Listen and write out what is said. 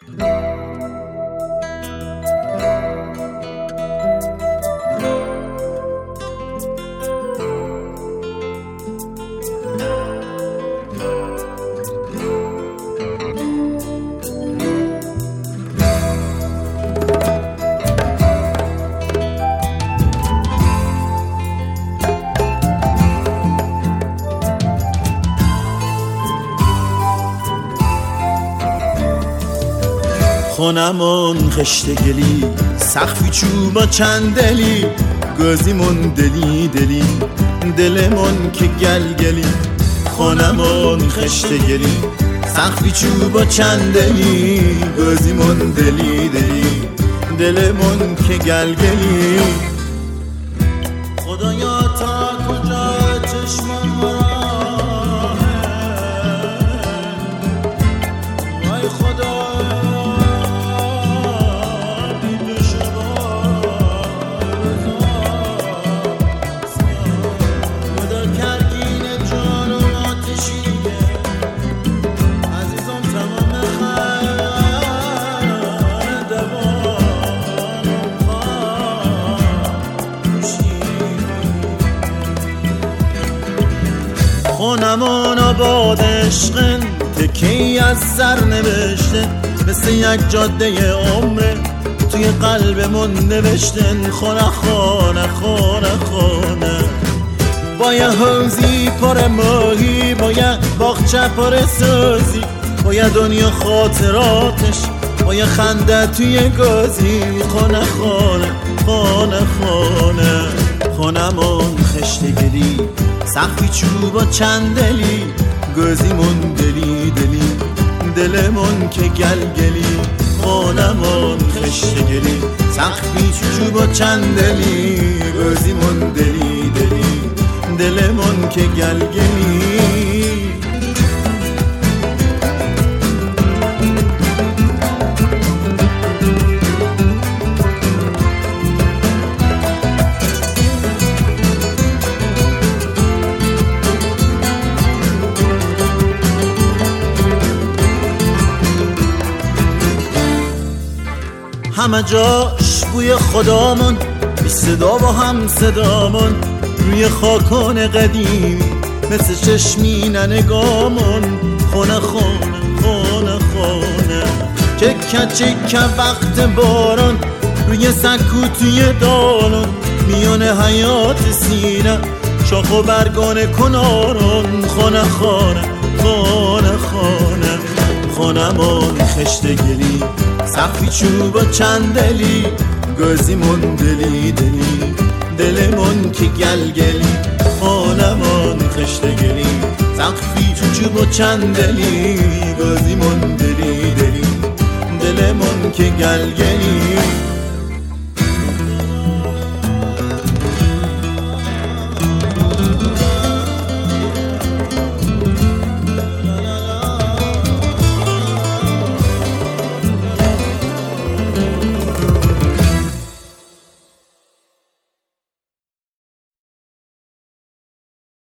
خونمون خشت گلی سقفی چوبا چندلی گازیمون دلی دلی دلمون که گلگلی خونمون خشت گلی سقفی چوبا چندلی گازیمون دلی دلی دلمون که گلگلی خدایا تا کجا چشمم راهه وای خدا خونمون آباد عشقن تکی از سر نوشته مثل یک جاده عمره توی قلبمون نوشتن خونه خونه خونه خونه با یه حوزی پر ماهی با یه باغچه پر سازی با یه دنیا خاطراتش با یه خنده توی گازی خونه خونه خونه خونه خونمون خشت گلی سقفی چوبا چندلی گازیمون دلی دلی دلمون که گلگلی خونمون خشت گلی سقفی چوبا چندلی گازیمون دلی دلی دلمون که گلگلی همه جاش بوی خدامون بی صدا با هم صدامون روی خاکان قدیم مثل چشمین نگامون خونه خونه خونه خونه چکه چکه وقت باران روی سکو توی دالون میون حیات سینه شاخ و برگان کنارون خونه خونه خونه خونه خونمون خشت گلی سقفی چوبا چندلی گازیمون دلی دلی دلمون که گلگلی خونمون خشت گلی سقفی چوبا چندلی گازیمون دلی دلی دلمون که گلگلی